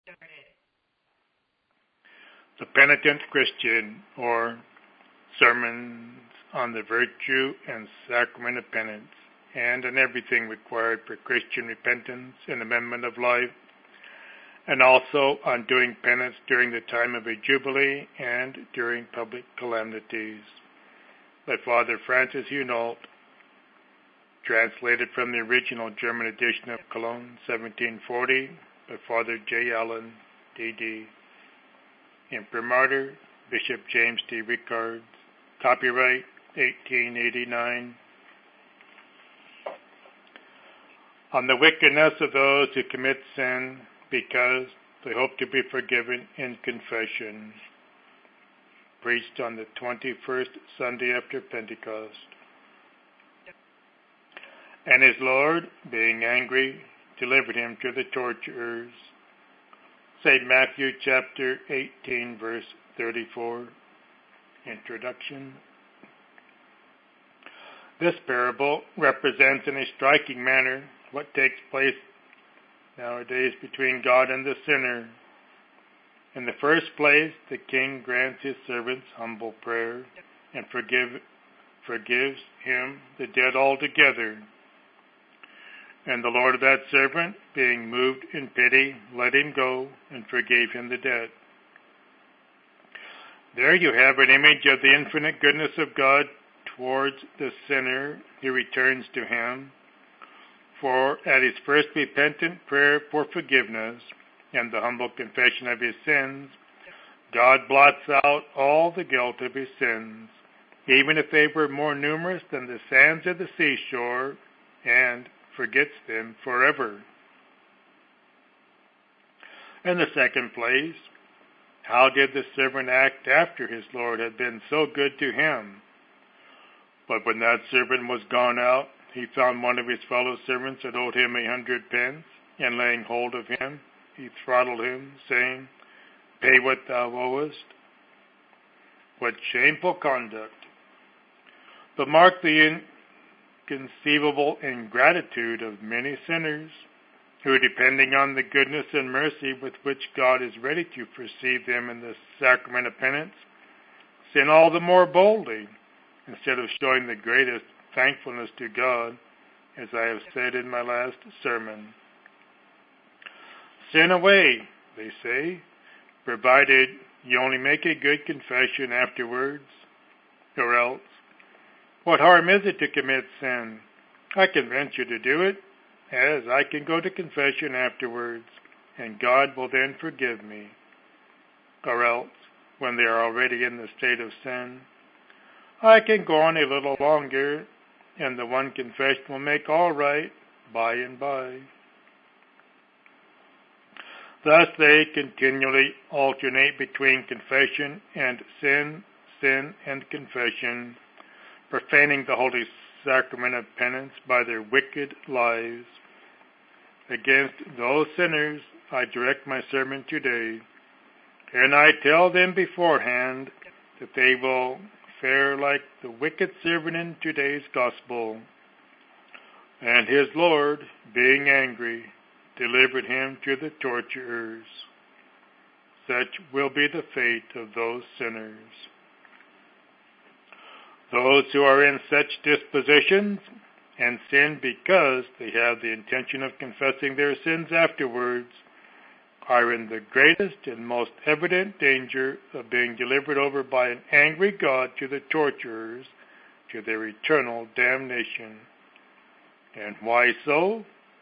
The Penitent Christian, or Sermons on the Virtue and Sacrament of Penance, and on everything required for Christian repentance and amendment of life, and also on doing penance during the time of a jubilee and during public calamities, by Father Francis Hunault, translated from the original German edition of Cologne, 1740, by Father J. Allen, D.D. Imprimatur, Bishop James D. Rickards, copyright 1889. On the wickedness of those who commit sin because they hope to be forgiven in confession, preached on the 21st Sunday after Pentecost. And his Lord, being angry, delivered him to the torturers. St. Matthew chapter 18, verse 34. Introduction. This parable represents in a striking manner what takes place nowadays between God and the sinner. In the first place, the king grants his servant's humble prayer and forgives him the debt altogether. And the Lord of that servant, being moved in pity, let him go and forgave him the debt. There you have an image of the infinite goodness of God towards the sinner who returns to him. For at his first repentant prayer for forgiveness and the humble confession of his sins, God blots out all the guilt of his sins, even if they were more numerous than the sands of the seashore, and forgets them forever. In the second place, how did the servant act after his Lord had been so good to him? But when that servant was gone out, he found one of his fellow servants that owed him 100 pence, and laying hold of him, he throttled him, saying, "Pay what thou owest." What shameful conduct! But mark the inconceivable ingratitude of many sinners, who, depending on the goodness and mercy with which God is ready to receive them in the sacrament of penance, sin all the more boldly, instead of showing the greatest thankfulness to God, as I have said in my last sermon. Sin away, they say, provided you only make a good confession afterwards, or else, what harm is it to commit sin? I can venture to do it, as I can go to confession afterwards, and God will then forgive me. Or else, when they are already in the state of sin, I can go on a little longer, and the one confession will make all right by and by. Thus they continually alternate between confession and sin, sin and confession, profaning the holy sacrament of penance by their wicked lives. Against those sinners I direct my sermon today, and I tell them beforehand that they will fare like the wicked servant in today's gospel. And his Lord, being angry, delivered him to the torturers. Such will be the fate of those sinners. Those who are in such dispositions and sin because they have the intention of confessing their sins afterwards are in the greatest and most evident danger of being delivered over by an angry God to the torturers, to their eternal damnation. And why so?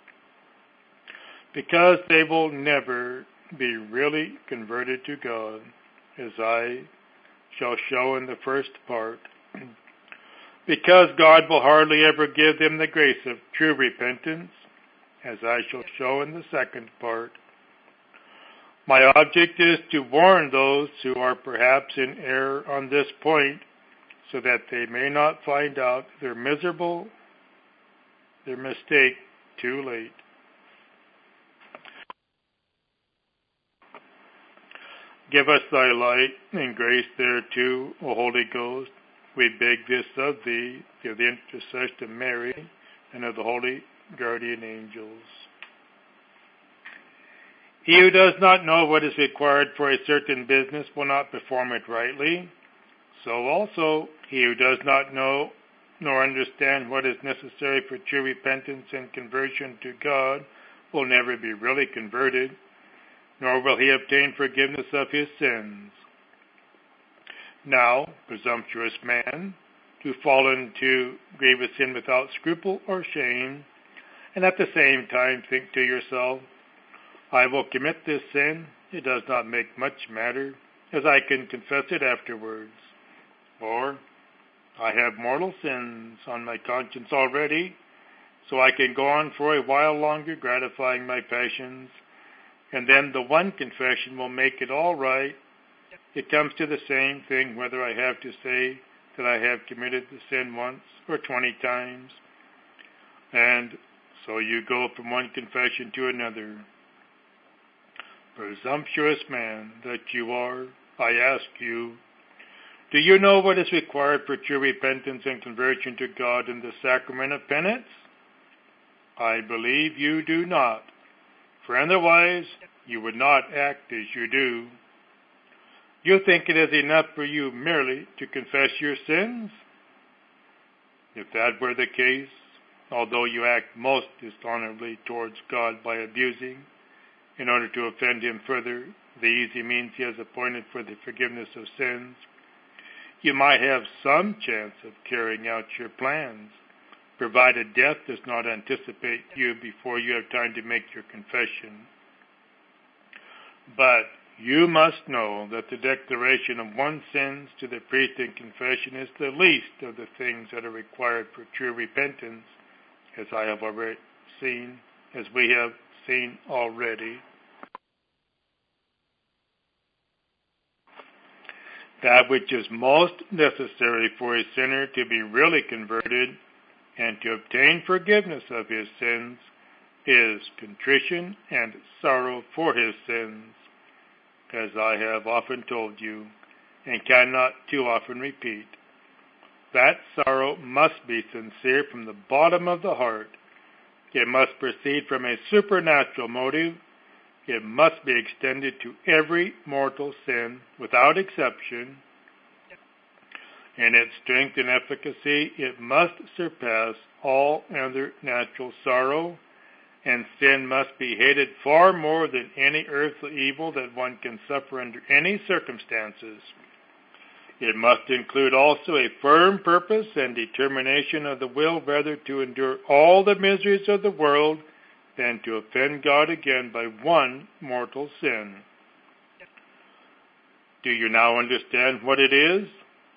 Because they will never be really converted to God, as I shall show in the first part. Because God will hardly ever give them the grace of true repentance, as I shall show in the second part. My object is to warn those who are perhaps in error on this point, so that they may not find out their mistake too late. Give us thy light and grace thereto, O Holy Ghost. We beg this of thee, through the intercession of Mary and of the holy guardian angels. He who does not know what is required for a certain business will not perform it rightly. So also, he who does not know nor understand what is necessary for true repentance and conversion to God will never be really converted, nor will he obtain forgiveness of his sins. Now, presumptuous man, who fall into grievous sin without scruple or shame, and at the same time think to yourself, I will commit this sin, it does not make much matter, as I can confess it afterwards. Or, I have mortal sins on my conscience already, so I can go on for a while longer gratifying my passions, and then the one confession will make it all right. It comes to the same thing whether I have to say that I have committed the sin once or 20 times. And so you go from one confession to another. Presumptuous man that you are, I ask you, do you know what is required for true repentance and conversion to God in the sacrament of penance? I believe you do not, for otherwise you would not act as you do. You think it is enough for you merely to confess your sins? If that were the case, although you act most dishonorably towards God by abusing, in order to offend him further, the easy means he has appointed for the forgiveness of sins, you might have some chance of carrying out your plans, provided death does not anticipate you before you have time to make your confession. But you must know that the declaration of one's sins to the priest in confession is the least of the things that are required for true repentance, as we have seen already. That which is most necessary for a sinner to be really converted and to obtain forgiveness of his sins is contrition and sorrow for his sins, as I have often told you, and cannot too often repeat. That sorrow must be sincere from the bottom of the heart. It must proceed from a supernatural motive. It must be extended to every mortal sin, without exception. In its strength and efficacy, it must surpass all other natural sorrow, and sin must be hated far more than any earthly evil that one can suffer under any circumstances. It must include also a firm purpose and determination of the will rather to endure all the miseries of the world than to offend God again by one mortal sin. Do you now understand what it is?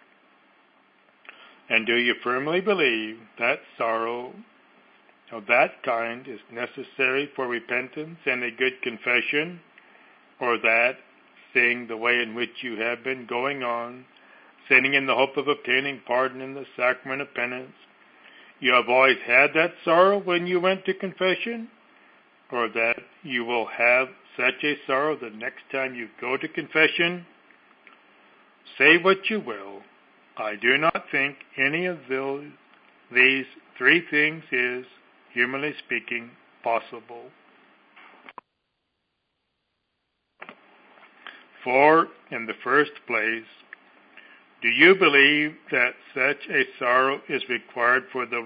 And do you firmly believe that sorrow of that kind is necessary for repentance and a good confession, or that, seeing the way in which you have been going on, sinning in the hope of obtaining pardon in the sacrament of penance, you have always had that sorrow when you went to confession, or that you will have such a sorrow the next time you go to confession? Say what you will, I do not think any of these three things is, humanly speaking, possible. For, in the first place, do you believe that such a sorrow is required for the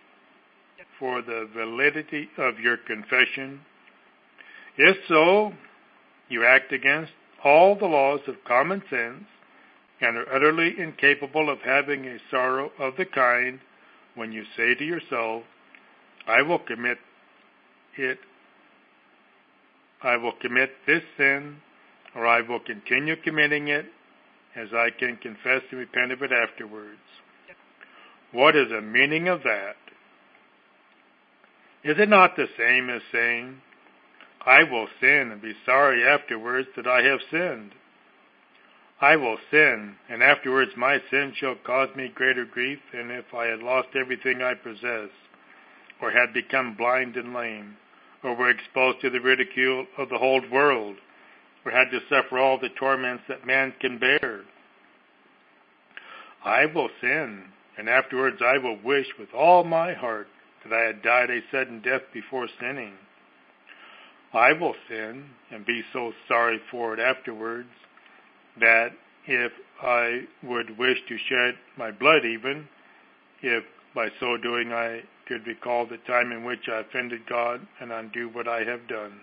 validity of your confession? If so, you act against all the laws of common sense and are utterly incapable of having a sorrow of the kind when you say to yourself, I will commit this sin, or I will continue committing it, as I can confess and repent of it afterwards. What is the meaning of that? Is it not the same as saying, I will sin and be sorry afterwards that I have sinned? I will sin, and afterwards my sin shall cause me greater grief than if I had lost everything I possess, or had become blind and lame, or were exposed to the ridicule of the whole world, or had to suffer all the torments that man can bear. I will sin, and afterwards I will wish with all my heart that I had died a sudden death before sinning. I will sin and be so sorry for it afterwards that if I would wish to shed my blood even, if by so doing I could recall the time in which I offended God and undo what I have done.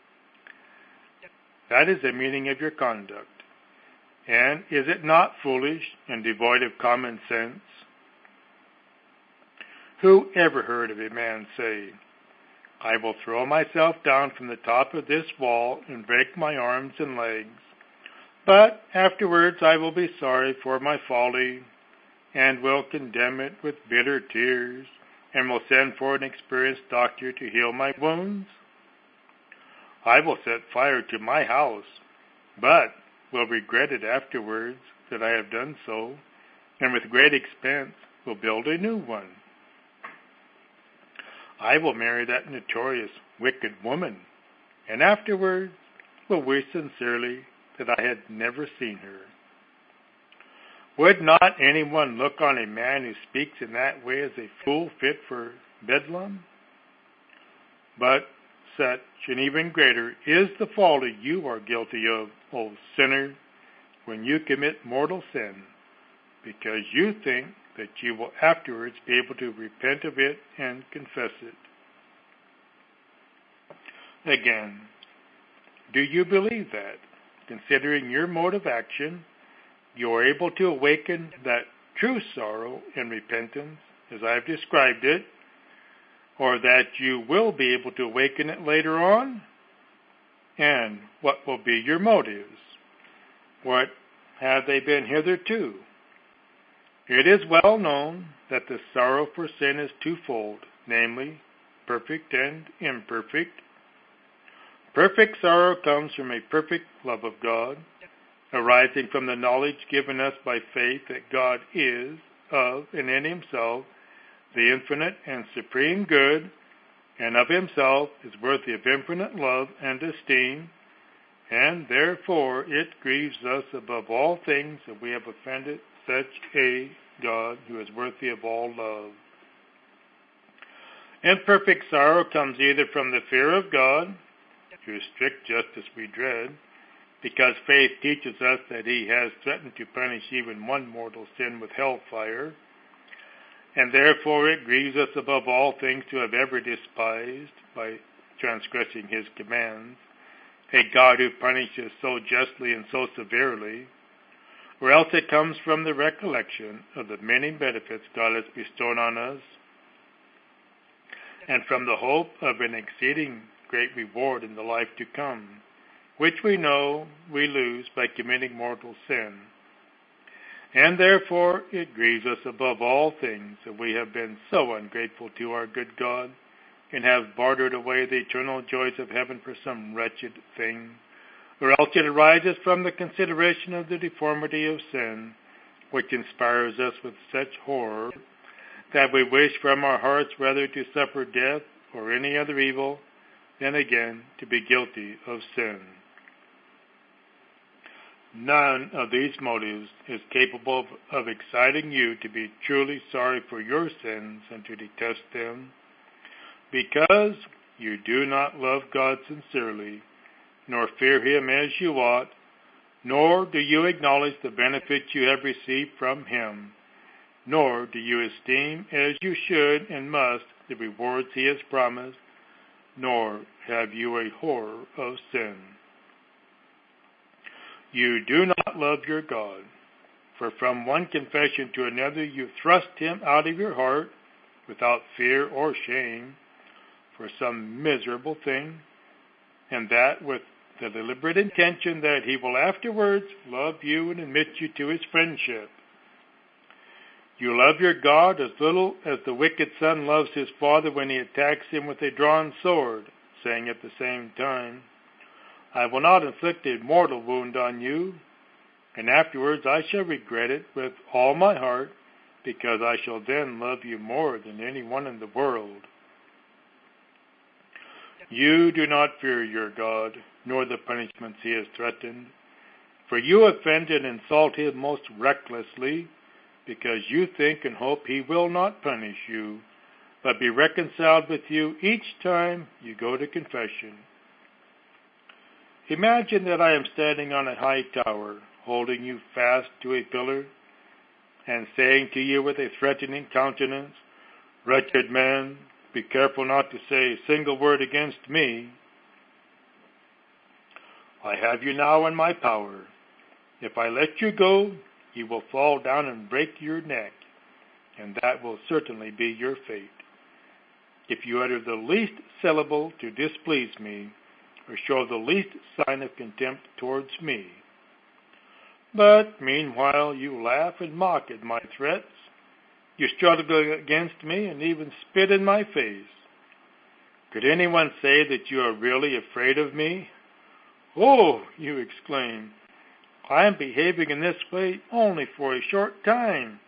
That is the meaning of your conduct. And is it not foolish and devoid of common sense? Who ever heard of a man say, I will throw myself down from the top of this wall and break my arms and legs, but afterwards I will be sorry for my folly, and will condemn it with bitter tears, and will send for an experienced doctor to heal my wounds? I will set fire to my house, but will regret it afterwards that I have done so, and with great expense will build a new one. I will marry that notorious wicked woman, and afterwards will wish sincerely that I had never seen her. Would not anyone look on a man who speaks in that way as a fool fit for bedlam? But such and even greater is the folly you are guilty of, O sinner, when you commit mortal sin, because you think that you will afterwards be able to repent of it and confess it. Again, do you believe that, considering your mode of action, you are able to awaken that true sorrow and repentance, as I have described it, or that you will be able to awaken it later on? And what will be your motives? What have they been hitherto? It is well known that the sorrow for sin is twofold, namely, perfect and imperfect. Perfect sorrow comes from a perfect love of God, arising from the knowledge given us by faith that God is, of and in himself, the infinite and supreme good, and of himself is worthy of infinite love and esteem, and therefore it grieves us above all things that we have offended such a God who is worthy of all love. Imperfect sorrow comes either from the fear of God, whose strict justice we dread, because faith teaches us that he has threatened to punish even one mortal sin with hellfire, and therefore it grieves us above all things to have ever despised, by transgressing his commands, a God who punishes so justly and so severely, or else it comes from the recollection of the many benefits God has bestowed on us, and from the hope of an exceeding great reward in the life to come, which we know we lose by committing mortal sin. And therefore it grieves us above all things that we have been so ungrateful to our good God, and have bartered away the eternal joys of heaven for some wretched thing, or else it arises from the consideration of the deformity of sin, which inspires us with such horror, that we wish from our hearts rather to suffer death or any other evil, than again to be guilty of sin. None of these motives is capable of exciting you to be truly sorry for your sins and to detest them, because you do not love God sincerely, nor fear him as you ought, nor do you acknowledge the benefits you have received from him, nor do you esteem as you should and must the rewards he has promised, nor have you a horror of sin. You do not love your God, for from one confession to another you thrust him out of your heart without fear or shame for some miserable thing, and that with the deliberate intention that he will afterwards love you and admit you to his friendship. You love your God as little as the wicked son loves his father when he attacks him with a drawn sword, saying at the same time, I will not inflict a mortal wound on you, and afterwards I shall regret it with all my heart, because I shall then love you more than anyone in the world. You do not fear your God, nor the punishments he has threatened, for you offend and insult him most recklessly, because you think and hope he will not punish you, but be reconciled with you each time you go to confession. Imagine that I am standing on a high tower, holding you fast to a pillar, and saying to you with a threatening countenance, "Wretched man, be careful not to say a single word against me. I have you now in my power. If I let you go, you will fall down and break your neck, and that will certainly be your fate. If you utter the least syllable to displease me, or show the least sign of contempt towards me. But meanwhile you laugh and mock at my threats. You struggle against me and even spit in my face. Could anyone say that you are really afraid of me? Oh, you exclaim, I am behaving in this way only for a short time.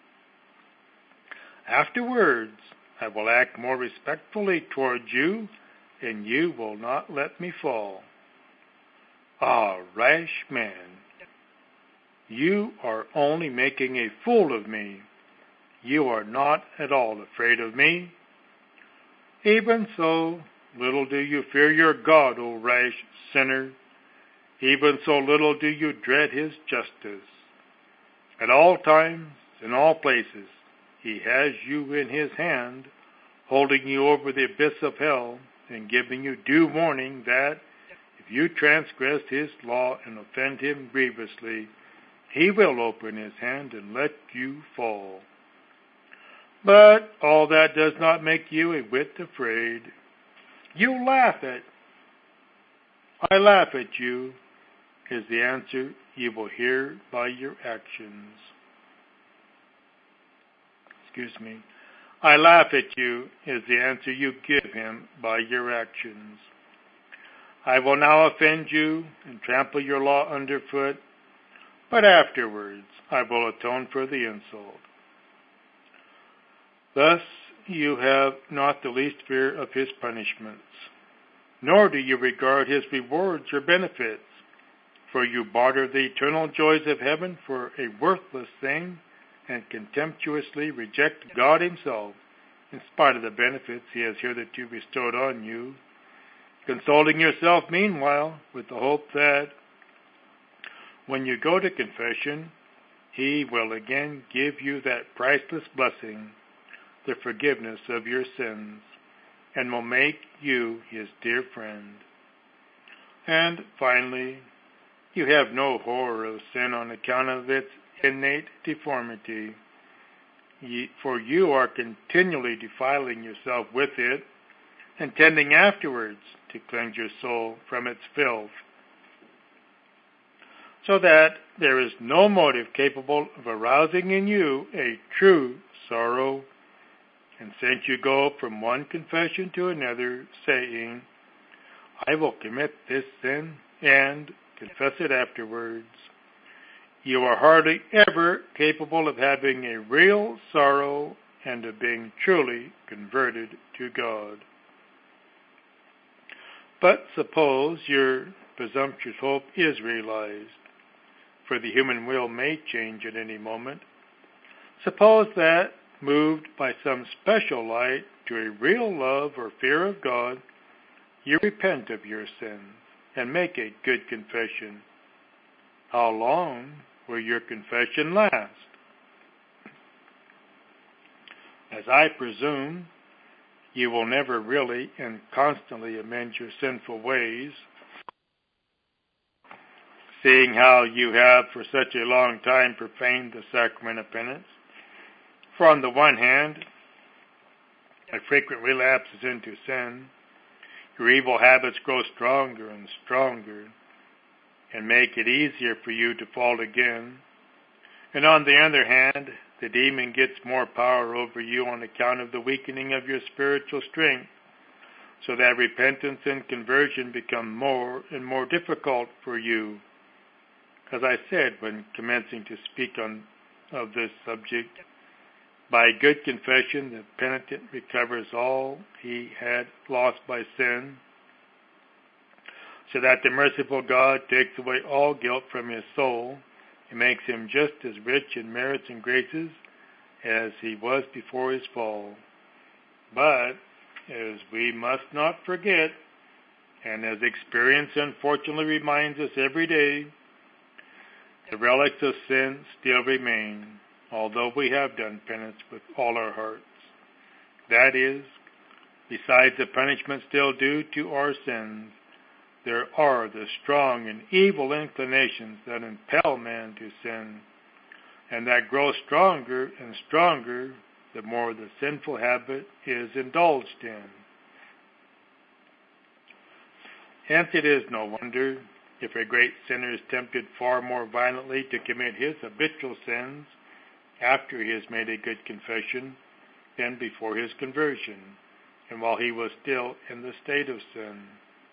Afterwards, I will act more respectfully towards you, and you will not let me fall. Ah, rash man, you are only making a fool of me. You are not at all afraid of me. Even so, little do you fear your God, O rash sinner. Even so little do you dread his justice. At all times, in all places, he has you in his hand, holding you over the abyss of hell, and giving you due warning that, if you transgress his law and offend him grievously, he will open his hand and let you fall. But all that does not make you a whit afraid. You laugh at. I laugh at you, is the answer you will hear by your actions. I laugh at you, is the answer you give him by your actions. I will now offend you and trample your law underfoot, but afterwards I will atone for the insult. Thus you have not the least fear of his punishments, nor do you regard his rewards or benefits, for you barter the eternal joys of heaven for a worthless thing, and contemptuously reject God himself, in spite of the benefits he has hitherto bestowed on you, consoling yourself meanwhile with the hope that, when you go to confession, he will again give you that priceless blessing, the forgiveness of your sins, and will make you his dear friend. And finally, you have no horror of sin on account of its innate deformity, for you are continually defiling yourself with it, intending afterwards to cleanse your soul from its filth, so that there is no motive capable of arousing in you a true sorrow. And since you go from one confession to another, saying, I will commit this sin, and confess it afterwards, you are hardly ever capable of having a real sorrow and of being truly converted to God. But suppose your presumptuous hope is realized, for the human will may change at any moment. Suppose that, moved by some special light to a real love or fear of God, you repent of your sins and make a good confession. How long will your confession last? As I presume, you will never really and constantly amend your sinful ways, seeing how you have for such a long time profaned the sacrament of penance. For on the one hand, at frequent relapses into sin, your evil habits grow stronger and stronger, and make it easier for you to fall again. And on the other hand, the demon gets more power over you on account of the weakening of your spiritual strength, so that repentance and conversion become more and more difficult for you. As I said when commencing to speak of this subject, by good confession the penitent recovers all he had lost by sin, so that the merciful God takes away all guilt from his soul and makes him just as rich in merits and graces as he was before his fall. But, as we must not forget, And as experience unfortunately reminds us every day, the relics of sin still remain, although we have done penance with all our hearts. That is, besides the punishment still due to our sins, there are the strong and evil inclinations that impel man to sin, and that grow stronger and stronger the more the sinful habit is indulged in. Hence it is no wonder if a great sinner is tempted far more violently to commit his habitual sins after he has made a good confession than before his conversion, and while he was still in the state of sin.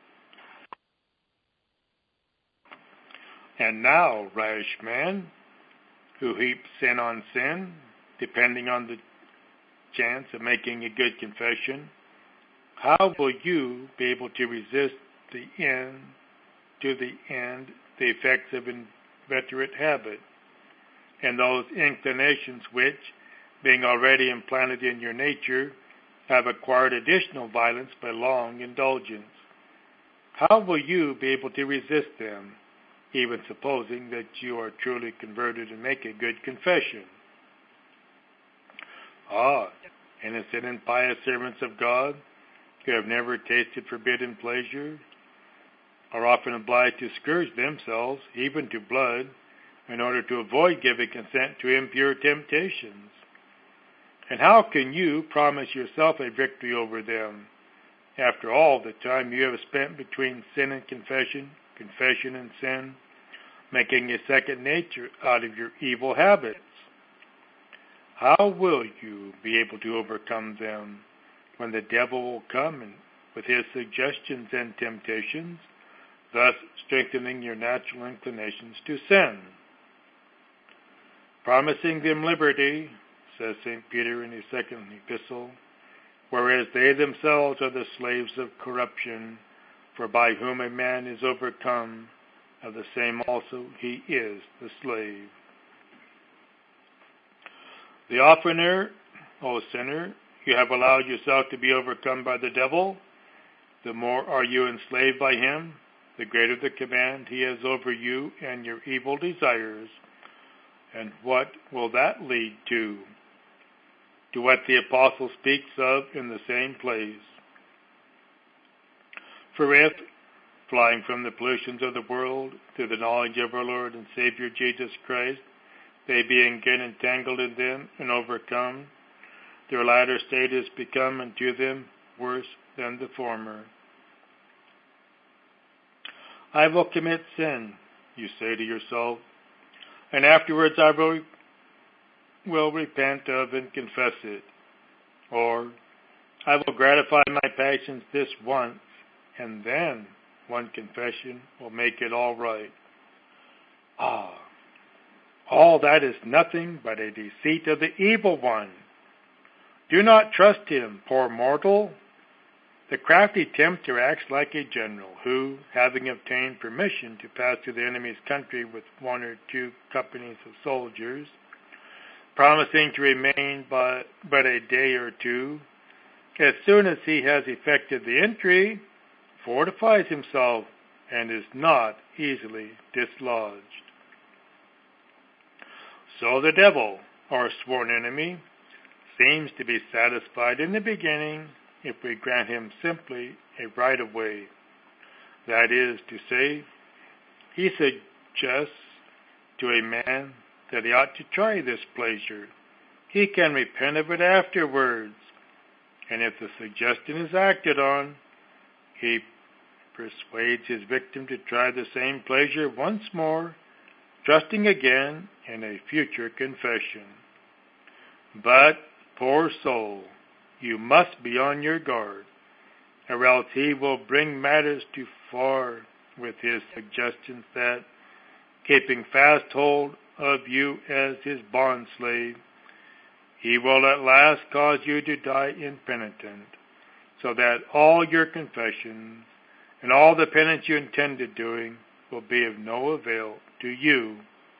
And now, rash man, who heaps sin on sin, depending on the chance of making a good confession, how will you be able to resist the effects of inveterate habit, and those inclinations which, being already implanted in your nature, have acquired additional violence by long indulgence? How will you be able to resist them, even supposing that you are truly converted and make a good confession? Innocent and pious servants of God, who have never tasted forbidden pleasure, are often obliged to scourge themselves, even to blood, in order to avoid giving consent to impure temptations. And how can you promise yourself a victory over them, after all the time you have spent between sin and confession, confession and sin, making a second nature out of your evil habits? How will you be able to overcome them when the devil will come with his suggestions and temptations, thus strengthening your natural inclinations to sin? Promising them liberty, says St. Peter in his second epistle, whereas they themselves are the slaves of corruption, for by whom a man is overcome, of the same also he is the slave. The oftener, O sinner, you have allowed yourself to be overcome by the devil, the more are you enslaved by him, the greater the command he has over you and your evil desires. And what will that lead to? To what the apostle speaks of in the same place. For if, flying from the pollutions of the world to the knowledge of our Lord and Savior Jesus Christ, they being again entangled in them and overcome, their latter state has become unto them worse than the former. I will commit sin, you say to yourself, and afterwards I will repent of and confess it. Or, I will gratify my passions this once, and then one confession will make it all right. All that is nothing but a deceit of the evil one. Do not trust him, poor mortal. The crafty tempter acts like a general who, having obtained permission to pass through the enemy's country with one or two companies of soldiers, promising to remain but a day or two, as soon as he has effected the entry, fortifies himself and is not easily dislodged. So the devil, our sworn enemy, seems to be satisfied in the beginning if we grant him simply a right of way. That is to say, he suggests to a man that he ought to try this pleasure. He can repent of it afterwards, and if the suggestion is acted on, he persuades his victim to try the same pleasure once more, trusting again in a future confession. But, poor soul, you must be on your guard, or else he will bring matters too far with his suggestions that, keeping fast hold of you as his bondslave, he will at last cause you to die impenitent, so that all your confessions and all the penance you intended doing will be of no avail to you.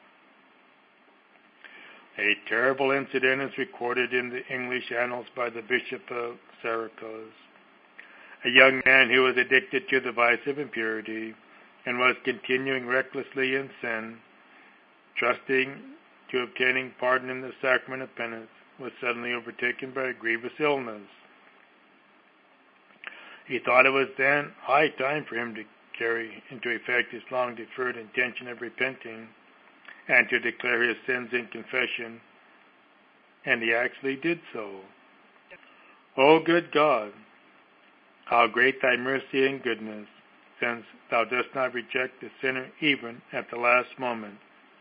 A terrible incident is recorded in the English annals by the Bishop of Syracuse. a young man who was addicted to the vice of impurity and was continuing recklessly in sin, trusting to obtaining pardon in the sacrament of penance, was suddenly overtaken by a grievous illness. He thought it was then high time for him to carry into effect his long-deferred intention of repenting and to declare his sins in confession, and he actually did so. O good God, how great thy mercy and goodness, since thou dost not reject the sinner even at the last moment.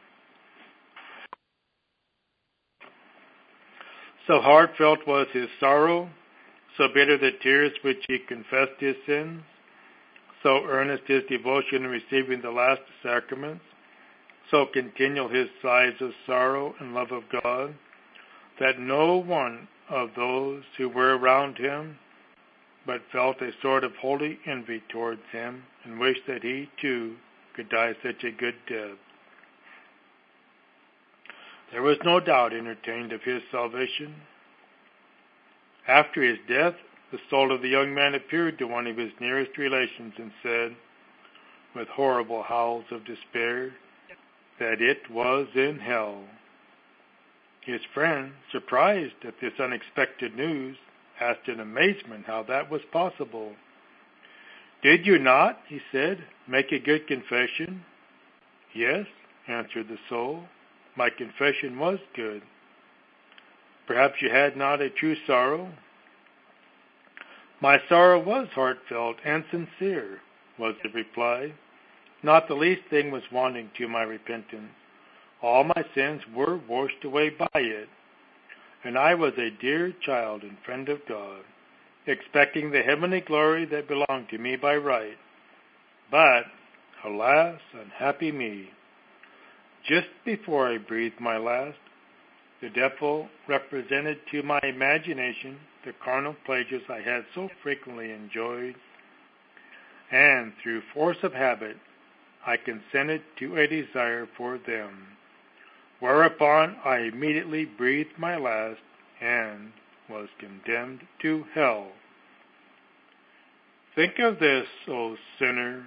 So heartfelt was his sorrow, so bitter the tears which he confessed his sins, so earnest his devotion in receiving the last sacraments, so continual his sighs of sorrow and love of God, that no one of those who were around him but felt a sort of holy envy towards him and wished that he too could die such a good death. There was no doubt entertained of his salvation. After his death, the soul of the young man appeared to one of his nearest relations and said, with horrible howls of despair, that it was in hell. His friend, surprised at this unexpected news, asked in amazement how that was possible. Did you not, he said, make a good confession? Yes, answered the soul, my confession was good. Perhaps you had not a true sorrow? My sorrow was heartfelt and sincere, was the reply. Not the least thing was wanting to my repentance. All my sins were washed away by it, and I was a dear child and friend of God, expecting the heavenly glory that belonged to me by right. But, alas, unhappy me! Just before I breathed my last, the devil represented to my imagination the carnal pleasures I had so frequently enjoyed, and through force of habit I consented to a desire for them, whereupon I immediately breathed my last and was condemned to hell. Think of this, O sinner.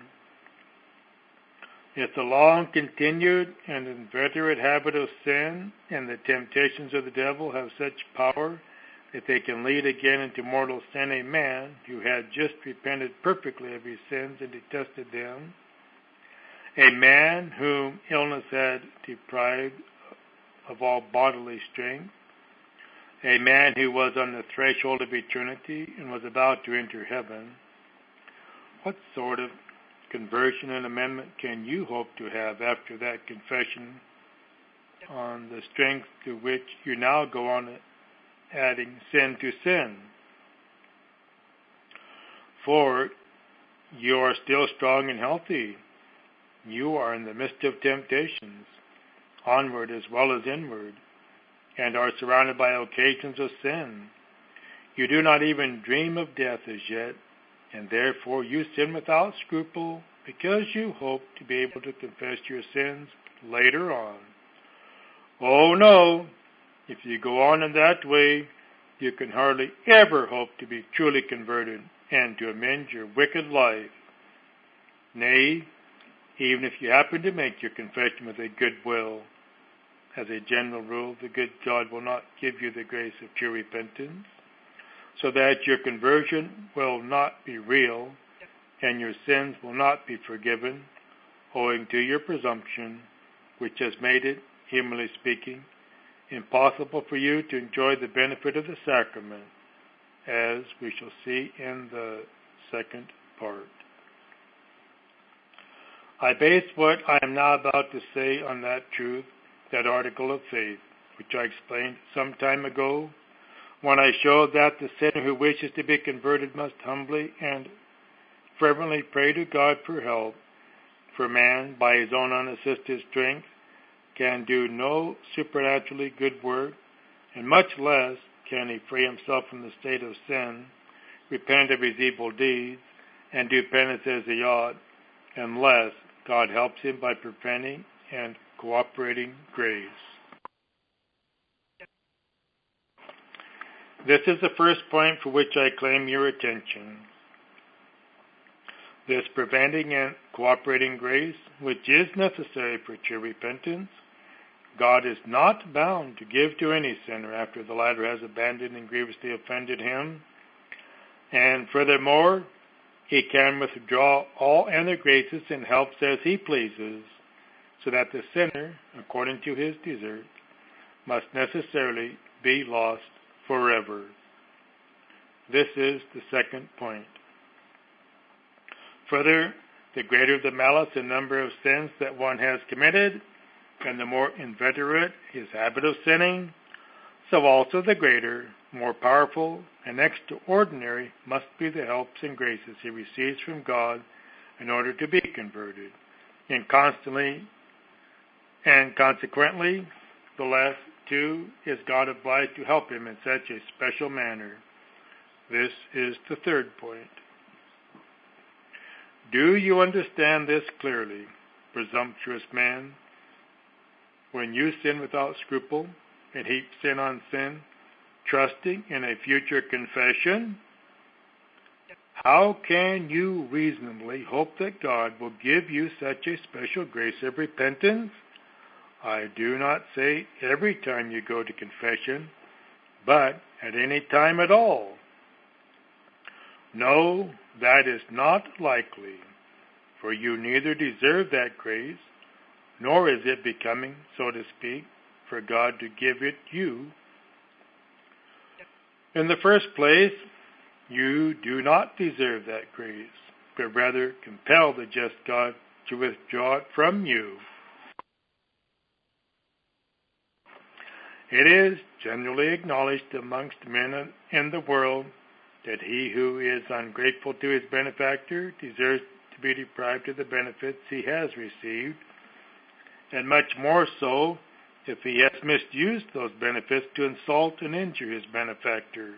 If the long-continued and inveterate habit of sin and the temptations of the devil have such power that they can lead again into mortal sin a man who had just repented perfectly of his sins and detested them, a man whom illness had deprived of all bodily strength, a man who was on the threshold of eternity and was about to enter heaven, what sort of conversion and amendment can you hope to have after that confession, on the strength to which you now go on adding sin to sin? For you are still strong and healthy. You are in the midst of temptations, onward as well as inward, and are surrounded by occasions of sin. You do not even dream of death as yet, and therefore you sin without scruple because you hope to be able to confess your sins later on. Oh no, if you go on in that way, you can hardly ever hope to be truly converted and to amend your wicked life. Nay, even if you happen to make your confession with a good will, as a general rule, the good God will not give you the grace of true repentance, so that your conversion will not be real and your sins will not be forgiven, owing to your presumption, which has made it, humanly speaking, impossible for you to enjoy the benefit of the sacrament, as we shall see in the second part. I base what I am now about to say on that truth, that article of faith, which I explained some time ago, when I showed that the sinner who wishes to be converted must humbly and fervently pray to God for help, for man, by his own unassisted strength, can do no supernaturally good work, and much less can he free himself from the state of sin, repent of his evil deeds, and do penance as he ought, unless God helps him by preventing and cooperating grace. This is the first point for which I claim your attention. This preventing and cooperating grace, which is necessary for true repentance, God is not bound to give to any sinner after the latter has abandoned and grievously offended him. And furthermore, he can withdraw all other graces and helps as he pleases, so that the sinner, according to his desert, must necessarily be lost forever. This is the second point. Further, the greater the malice and number of sins that one has committed, and the more inveterate his habit of sinning, so also the greater, more powerful, and extraordinary must be the helps and graces he receives from God in order to be converted. And consequently, the less too is God obliged to help him in such a special manner. This is the third point. Do you understand this clearly, presumptuous man? When you sin without scruple and heap sin on sin, trusting in a future confession, how can you reasonably hope that God will give you such a special grace of repentance? I do not say every time you go to confession, but at any time at all. No, that is not likely, for you neither deserve that grace, nor is it becoming, so to speak, for God to give it you. In the first place, you do not deserve that grace, but rather compel the just God to withdraw it from you. It is generally acknowledged amongst men in the world that he who is ungrateful to his benefactor deserves to be deprived of the benefits he has received, and much more so if he has misused those benefits to insult and injure his benefactor.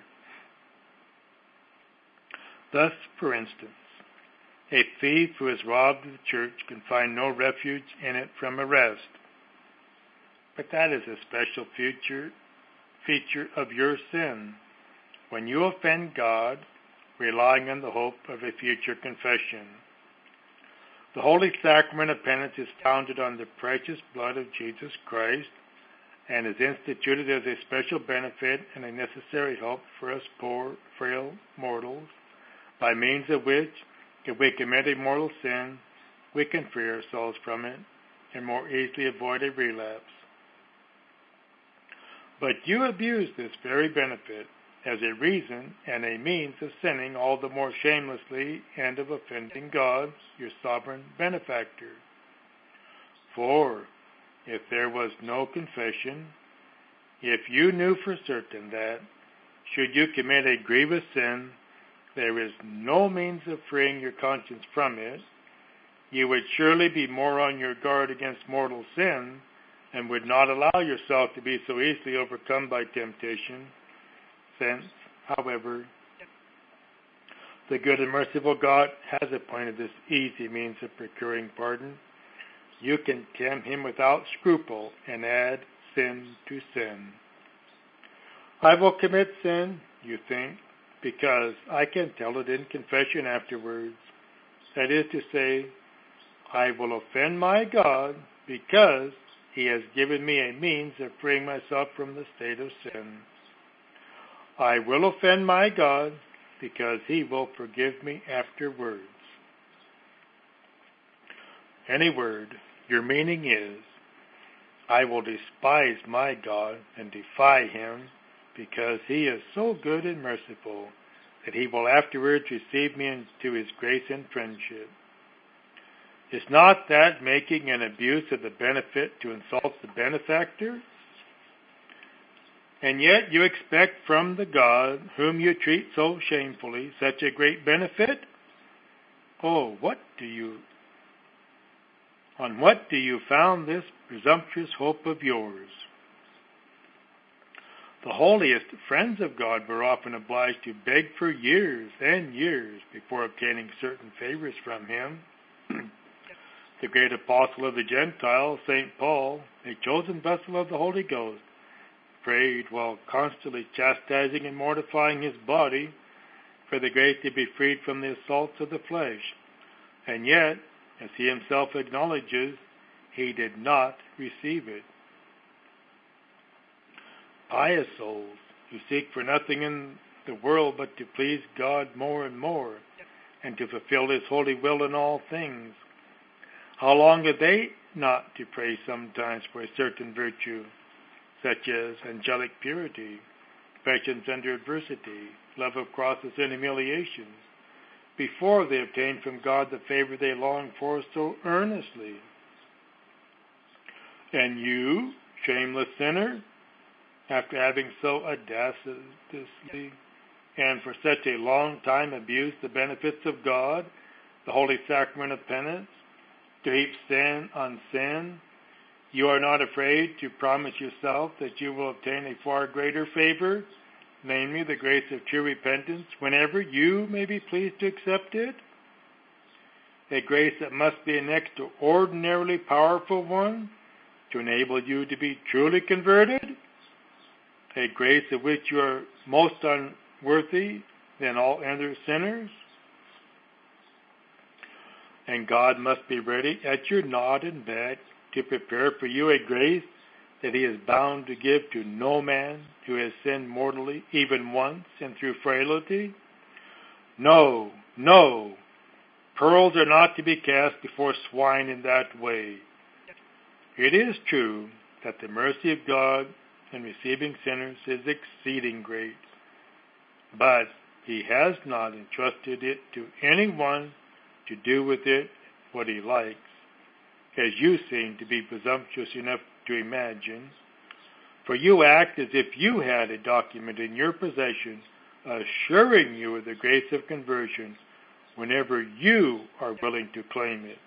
Thus, for instance, a thief who has robbed the church can find no refuge in it from arrest. But that is a special feature of your sin, when you offend God, relying on the hope of a future confession. The Holy Sacrament of Penance is founded on the precious blood of Jesus Christ and is instituted as a special benefit and a necessary help for us poor, frail mortals, by means of which, if we commit a mortal sin, we can free ourselves from it and more easily avoid a relapse. But you abuse this very benefit as a reason and a means of sinning all the more shamelessly and of offending God, your sovereign benefactor. For if there was no confession, if you knew for certain that, should you commit a grievous sin, there is no means of freeing your conscience from it, you would surely be more on your guard against mortal sin, and would not allow yourself to be so easily overcome by temptation, since, however, the good and merciful God has appointed this easy means of procuring pardon. You can condemn him without scruple and add sin to sin. I will commit sin, you think, because I can tell it in confession afterwards. That is to say, I will offend my God because he has given me a means of freeing myself from the state of sin. I will offend my God because he will forgive me afterwards. Any word, your meaning is, I will despise my God and defy him because he is so good and merciful that he will afterwards receive me into his grace and friendship. Is not that making an abuse of the benefit to insult the benefactor? And yet you expect from the God whom you treat so shamefully such a great benefit? Oh, on what do you found this presumptuous hope of yours? The holiest friends of God were often obliged to beg for years and years before obtaining certain favors from him. The great apostle of the Gentiles, St. Paul, a chosen vessel of the Holy Ghost, prayed while constantly chastising and mortifying his body for the grace to be freed from the assaults of the flesh, and yet, as he himself acknowledges, he did not receive it. Pious souls who seek for nothing in the world but to please God more and more, and to fulfill His holy will in all things, how long are they not to pray sometimes for a certain virtue, such as angelic purity, patience under adversity, love of crosses and humiliations, before they obtain from God the favor they long for so earnestly? And you, shameless sinner, after having so audaciously and for such a long time abused the benefits of God, the holy sacrament of penance, to heap sin on sin, you are not afraid to promise yourself that you will obtain a far greater favor, namely the grace of true repentance, whenever you may be pleased to accept it? A grace that must be an extraordinarily powerful one to enable you to be truly converted? A grace of which you are most unworthy than all other sinners? And God must be ready at your nod and beck to prepare for you a grace that He is bound to give to no man who has sinned mortally even once and through frailty? No, no. Pearls are not to be cast before swine in that way. It is true that the mercy of God in receiving sinners is exceeding great, but He has not entrusted it to anyone to do with it what He likes, as you seem to be presumptuous enough to imagine. For you act as if you had a document in your possession assuring you of the grace of conversion whenever you are willing to claim it.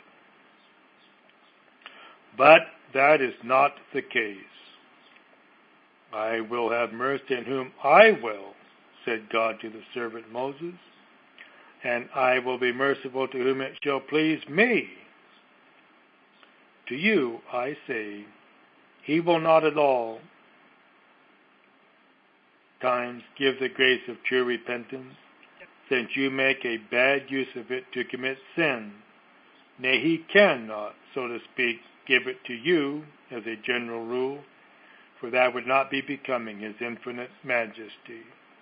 But that is not the case. I will have mercy on whom I will, said God to the servant Moses, and I will be merciful to whom it shall please me. To you I say, He will not at all times give the grace of true repentance, since you make a bad use of it to commit sin. Nay, He cannot, so to speak, give it to you as a general rule, for that would not be becoming His infinite majesty.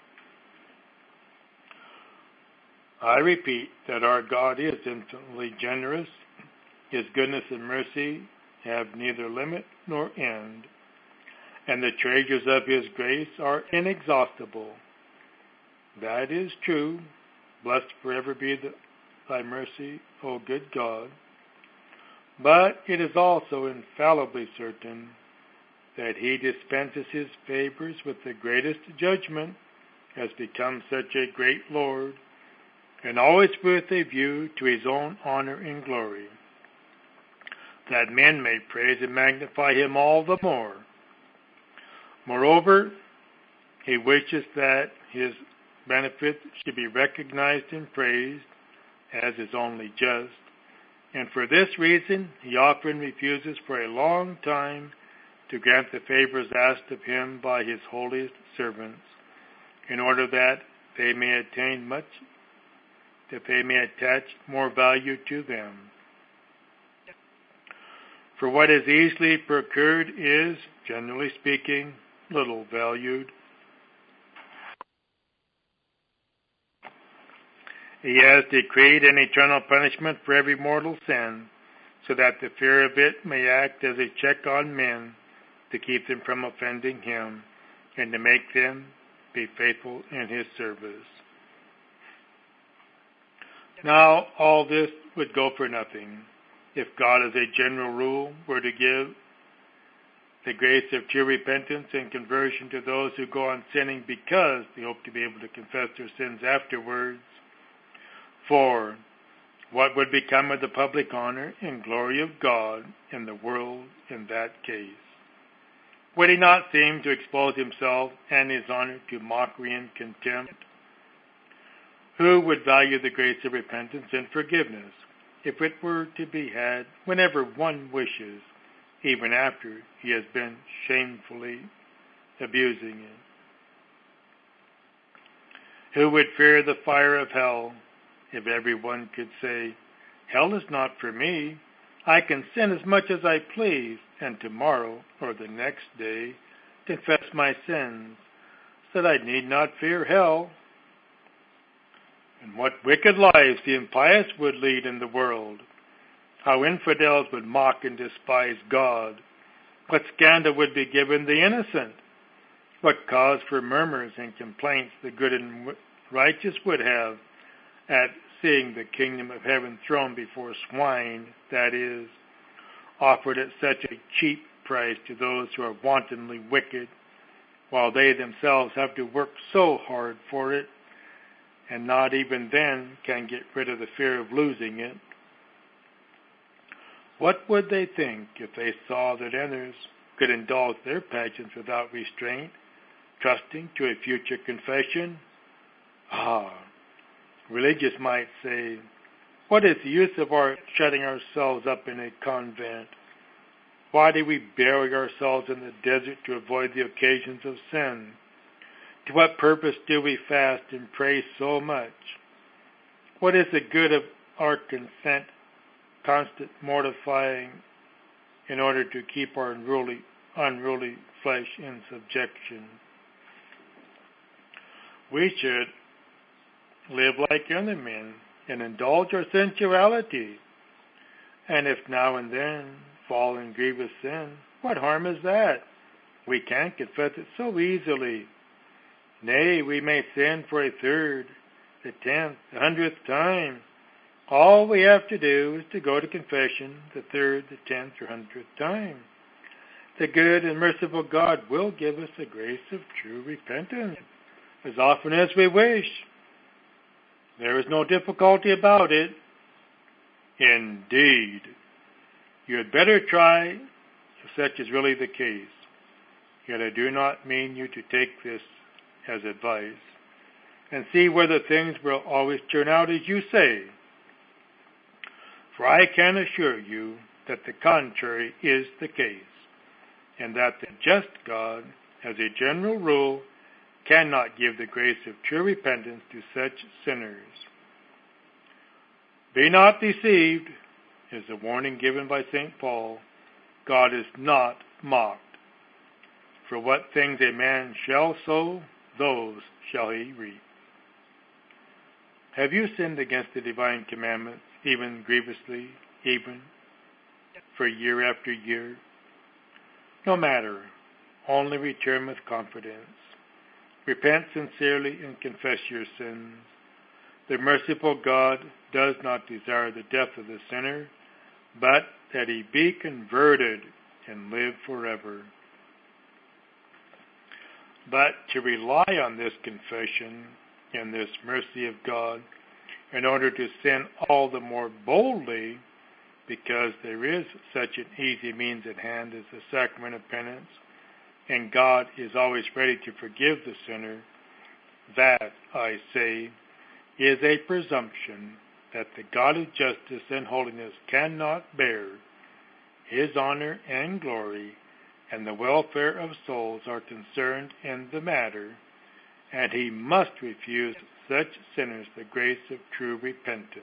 I repeat that our God is infinitely generous. His goodness and mercy have neither limit nor end, and the treasures of His grace are inexhaustible. That is true. Blessed forever be Thy mercy, O good God. But it is also infallibly certain that He dispenses His favors with the greatest judgment, as becomes such a great Lord, and always with a view to His own honor and glory, that men may praise and magnify Him all the more. Moreover, He wishes that His benefits should be recognized and praised, as is only just, and for this reason He often refuses for a long time to grant the favors asked of Him by His holiest servants, in order that they may attach more value to them. For what is easily procured is, generally speaking, little valued. He has decreed an eternal punishment for every mortal sin, so that the fear of it may act as a check on men to keep them from offending Him and to make them be faithful in His service. Now, all this would go for nothing if God, as a general rule, were to give the grace of true repentance and conversion to those who go on sinning because they hope to be able to confess their sins afterwards. For what would become of the public honor and glory of God in the world in that case? Would He not seem to expose Himself and His honor to mockery and contempt? Who would value the grace of repentance and forgiveness if it were to be had whenever one wishes, even after he has been shamefully abusing it? Who would fear the fire of hell if everyone could say, Hell is not for me. I can sin as much as I please, and tomorrow or the next day confess my sins, so that I need not fear hell. And what wicked lives the impious would lead in the world. How infidels would mock and despise God. What scandal would be given the innocent. What cause for murmurs and complaints the good and righteous would have at seeing the kingdom of heaven thrown before swine, that is, offered at such a cheap price to those who are wantonly wicked, while they themselves have to work so hard for it, and not even then can get rid of the fear of losing it. What would they think if they saw that others could indulge their passions without restraint, trusting to a future confession? Religious might say, what is the use of our shutting ourselves up in a convent? Why do we bury ourselves in the desert to avoid the occasions of sin? To what purpose do we fast and pray so much? What is the good of our constant mortifying in order to keep our unruly flesh in subjection? We should live like other men and indulge our sensuality. And if now and then fall in grievous sin, what harm is that? We can confess it so easily. Nay, we may sin for a third, the 10th, the 100th time. All we have to do is to go to confession the 3rd, the 10th, or 100th time. The good and merciful God will give us the grace of true repentance as often as we wish. There is no difficulty about it. Indeed, you had better try if such is really the case. Yet I do not mean you to take this as advice, and see whether things will always turn out as you say. For I can assure you that the contrary is the case, and that the just God, as a general rule, cannot give the grace of true repentance to such sinners. Be not deceived, is the warning given by St. Paul. God is not mocked. For what things a man shall sow, those shall he reap. Have you sinned against the divine commandments, even grievously, even for year after year? No matter, only return with confidence. Repent sincerely and confess your sins. The merciful God does not desire the death of the sinner, but that he be converted and live forever. But to rely on this confession and this mercy of God in order to sin all the more boldly, because there is such an easy means at hand as the sacrament of penance, and God is always ready to forgive the sinner, that, I say, is a presumption that the God of justice and holiness cannot bear. His honor and glory and the welfare of souls are concerned in the matter, and he must refuse such sinners the grace of true repentance.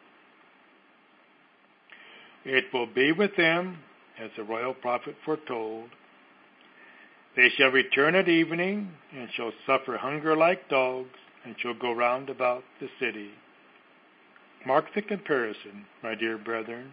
It will be with them, as the royal prophet foretold. They shall return at evening, and shall suffer hunger like dogs, and shall go round about the city. Mark the comparison, my dear brethren.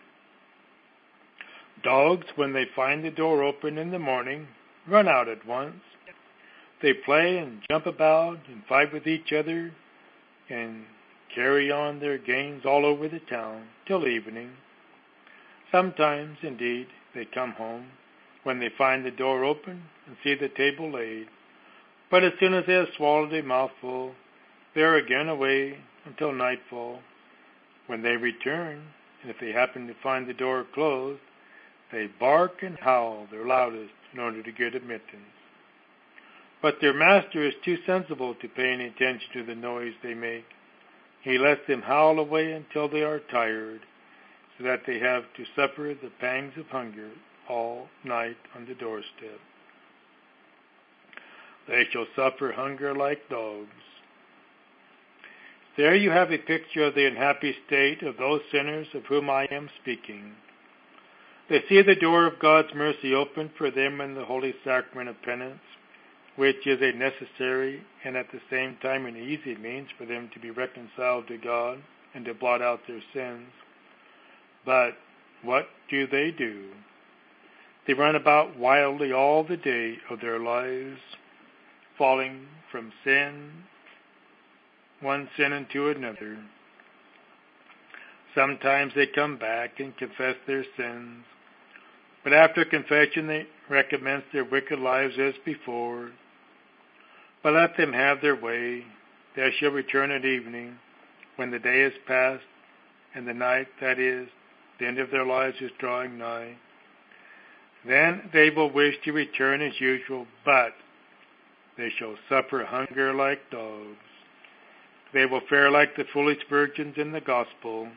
Dogs, when they find the door open in the morning, run out at once. They play and jump about and fight with each other and carry on their games all over the town till evening. Sometimes, indeed, they come home when they find the door open and see the table laid. But as soon as they have swallowed a mouthful, they are again away until nightfall. When they return, and if they happen to find the door closed, they bark and howl their loudest in order to get admittance. But their master is too sensible to pay any attention to the noise they make. He lets them howl away until they are tired, so that they have to suffer the pangs of hunger all night on the doorstep. They shall suffer hunger like dogs. There you have a picture of the unhappy state of those sinners of whom I am speaking. They see the door of God's mercy open for them in the holy sacrament of penance, which is a necessary and at the same time an easy means for them to be reconciled to God and to blot out their sins. But what do? They run about wildly all the day of their lives, falling from one sin into another. Sometimes they come back and confess their sins, but after confession they recommence their wicked lives as before. But let them have their way. They shall return at evening, when the day is past, and the night, that is, the end of their lives, is drawing nigh. Then they will wish to return as usual, but they shall suffer hunger like dogs. They will fare like the foolish virgins in the gospel,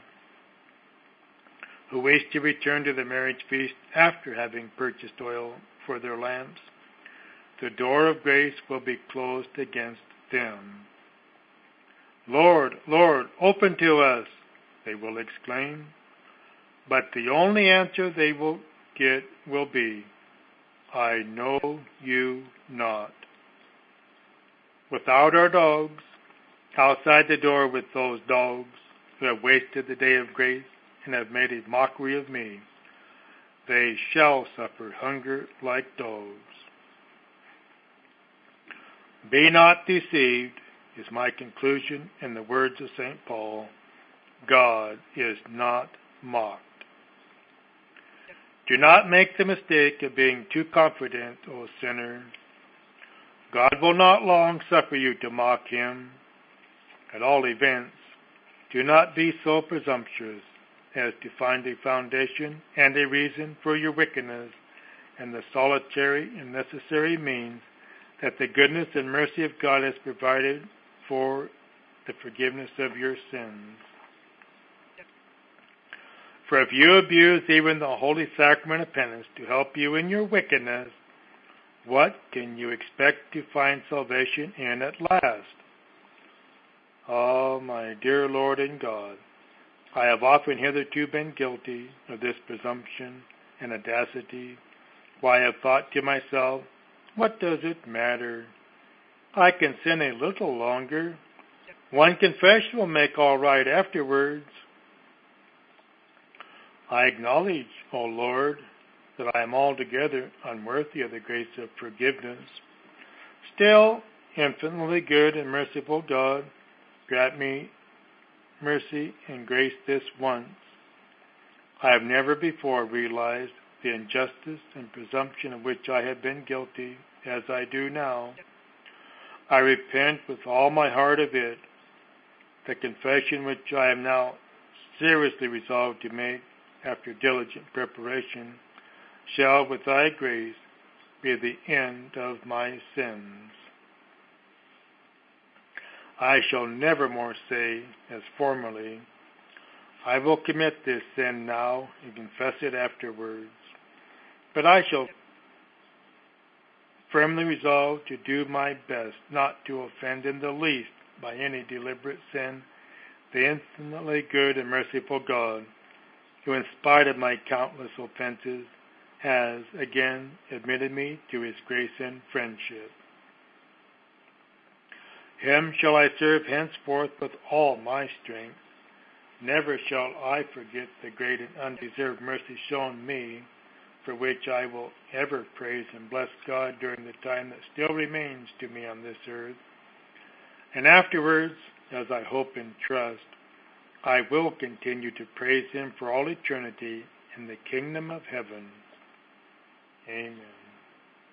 who wish to return to the marriage feast after having purchased oil for their lamps. The door of grace will be closed against them. Lord, Lord, open to us, they will exclaim. But the only answer they will get will be, I know you not. Without our dogs, outside the door with those dogs who have wasted the day of grace and have made a mockery of me, they shall suffer hunger like dogs. Be not deceived, is my conclusion in the words of St. Paul. God is not mocked. Do not make the mistake of being too confident, O sinner. God will not long suffer you to mock him. At all events, do not be so presumptuous as to find a foundation and a reason for your wickedness and the solitary and necessary means that the goodness and mercy of God has provided for the forgiveness of your sins. For if you abuse even the holy sacrament of penance to help you in your wickedness, what can you expect to find salvation in at last? Oh, my dear Lord and God, I have often hitherto been guilty of this presumption and audacity, why I have thought to myself, what does it matter? I can sin a little longer. One confession will make all right afterwards. I acknowledge, O Lord, that I am altogether unworthy of the grace of forgiveness. Still, infinitely good and merciful God, grant me mercy and grace this once. I have never before realized the injustice and presumption of which I have been guilty, as I do now. I repent with all my heart of it. The confession which I am now seriously resolved to make after diligent preparation shall, with thy grace, be the end of my sins. I shall never more say, as formerly, I will commit this sin now and confess it afterwards. But I shall firmly resolve to do my best not to offend in the least by any deliberate sin the infinitely good and merciful God, who in spite of my countless offenses has again admitted me to his grace and friendship. Him shall I serve henceforth with all my strength. Never shall I forget the great and undeserved mercy shown me, for which I will ever praise and bless God during the time that still remains to me on this earth. And afterwards, as I hope and trust, I will continue to praise him for all eternity in the kingdom of heaven. Amen.